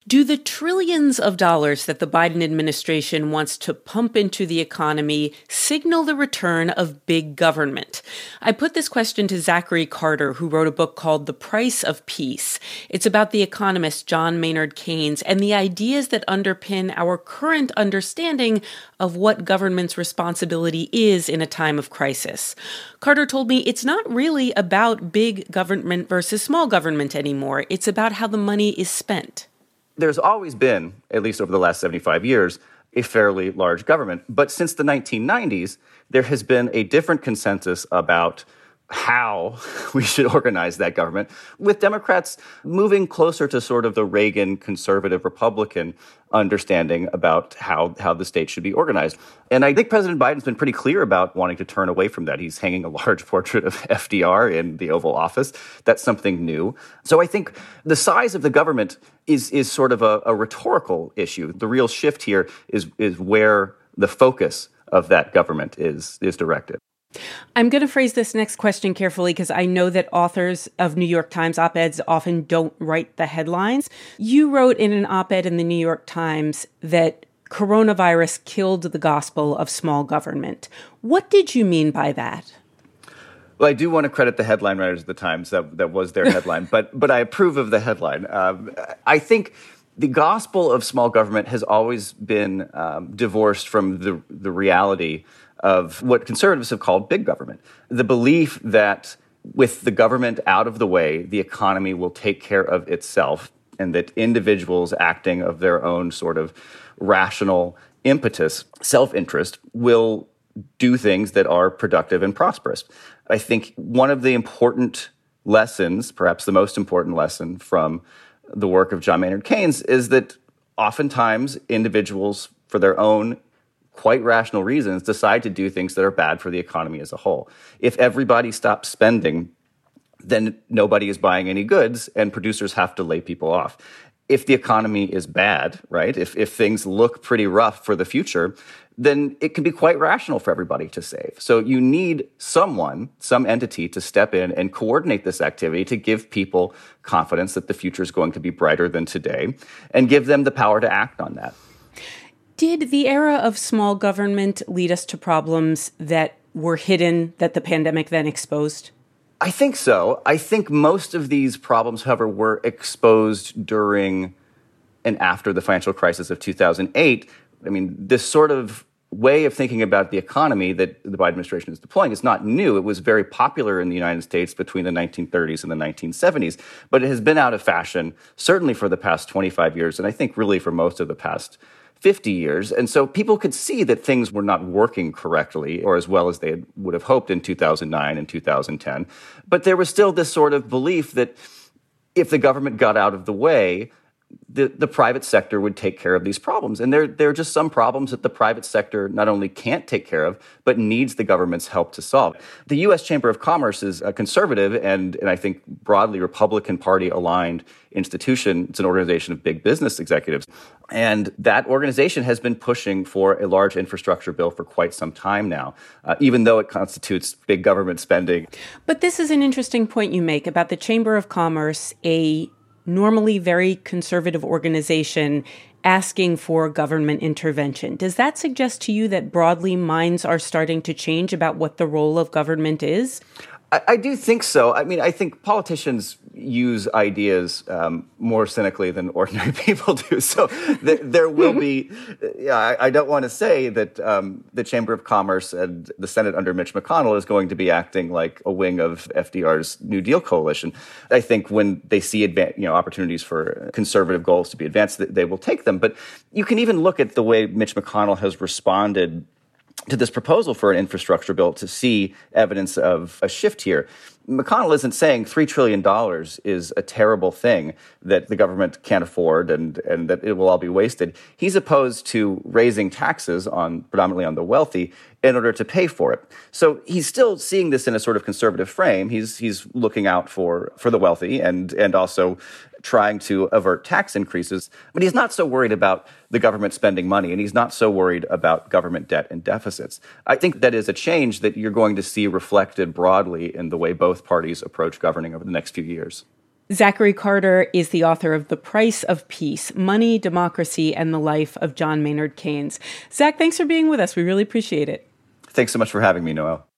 Do the trillions of dollars that the Biden administration wants to pump into the economy signal the return of big government? I put this question to Zachary Carter, who wrote a book called The Price of Peace. It's about the economist John Maynard Keynes and the ideas that underpin our current understanding of what government's responsibility is in a time of crisis. Carter told me it's not really about big government versus small government anymore. It's about how the money is spent. There's always been, at least over the last 75 years, a fairly large government. But since the 1990s, there has been a different consensus about how we should organize that government, with Democrats moving closer to sort of the Reagan conservative Republican understanding about how the state should be organized. And I think President Biden's been pretty clear about wanting to turn away from that. He's hanging a large portrait of FDR in the Oval Office. That's something new. So I think the size of the government is sort of a rhetorical issue. The real shift here is where the focus of that government is directed. I'm going to phrase this next question carefully because I know that authors of New York Times op-eds often don't write the headlines. You wrote in an op-ed in the New York Times that coronavirus killed the gospel of small government. What did you mean by that? Well, I do want to credit the headline writers of the Times. That was their headline, but I approve of the headline. I think the gospel of small government has always been divorced from the reality of what conservatives have called big government. The belief that with the government out of the way, the economy will take care of itself, and that individuals acting of their own sort of rational impetus, self-interest, will do things that are productive and prosperous. I think one of the important lessons, perhaps the most important lesson from the work of John Maynard Keynes, is that oftentimes individuals, for their own quite rational reasons, decide to do things that are bad for the economy as a whole. If everybody stops spending, then nobody is buying any goods and producers have to lay people off. If the economy is bad, right, if things look pretty rough for the future, then it can be quite rational for everybody to save. So you need some entity to step in and coordinate this activity to give people confidence that the future is going to be brighter than today and give them the power to act on that. Did the era of small government lead us to problems that were hidden that the pandemic then exposed? I think so. I think most of these problems, however, were exposed during and after the financial crisis of 2008. I mean, this sort of way of thinking about the economy that the Biden administration is deploying is not new. It was very popular in the United States between the 1930s and the 1970s, but it has been out of fashion, certainly for the past 25 years, and I think really for most of the past 50 years. And so people could see that things were not working correctly or as well as they would have hoped in 2009 and 2010. But there was still this sort of belief that if the government got out of the way, the private sector would take care of these problems. And there are just some problems that the private sector not only can't take care of, but needs the government's help to solve. The U.S. Chamber of Commerce is a conservative and I think broadly Republican Party aligned institution. It's an organization of big business executives. And that organization has been pushing for a large infrastructure bill for quite some time now, even though it constitutes big government spending. But this is an interesting point you make about the Chamber of Commerce, a normally very conservative organization asking for government intervention. Does that suggest to you that broadly minds are starting to change about what the role of government is? I do think so. I mean, I think politicians use ideas more cynically than ordinary people do. So there will be, I don't want to say that the Chamber of Commerce and the Senate under Mitch McConnell is going to be acting like a wing of FDR's New Deal coalition. I think when they see opportunities for conservative goals to be advanced, they will take them. But you can even look at the way Mitch McConnell has responded to this proposal for an infrastructure bill to see evidence of a shift here. McConnell isn't saying $3 trillion is a terrible thing that the government can't afford and that it will all be wasted. He's opposed to raising taxes predominantly on the wealthy in order to pay for it. So he's still seeing this in a sort of conservative frame. He's looking out for the wealthy and also trying to avert tax increases. But he's not so worried about the government spending money, and he's not so worried about government debt and deficits. I think that is a change that you're going to see reflected broadly in the way both parties approach governing over the next few years. Zachary Carter is the author of The Price of Peace, Money, Democracy, and the Life of John Maynard Keynes. Zach, thanks for being with us. We really appreciate it. Thanks so much for having me, Noelle.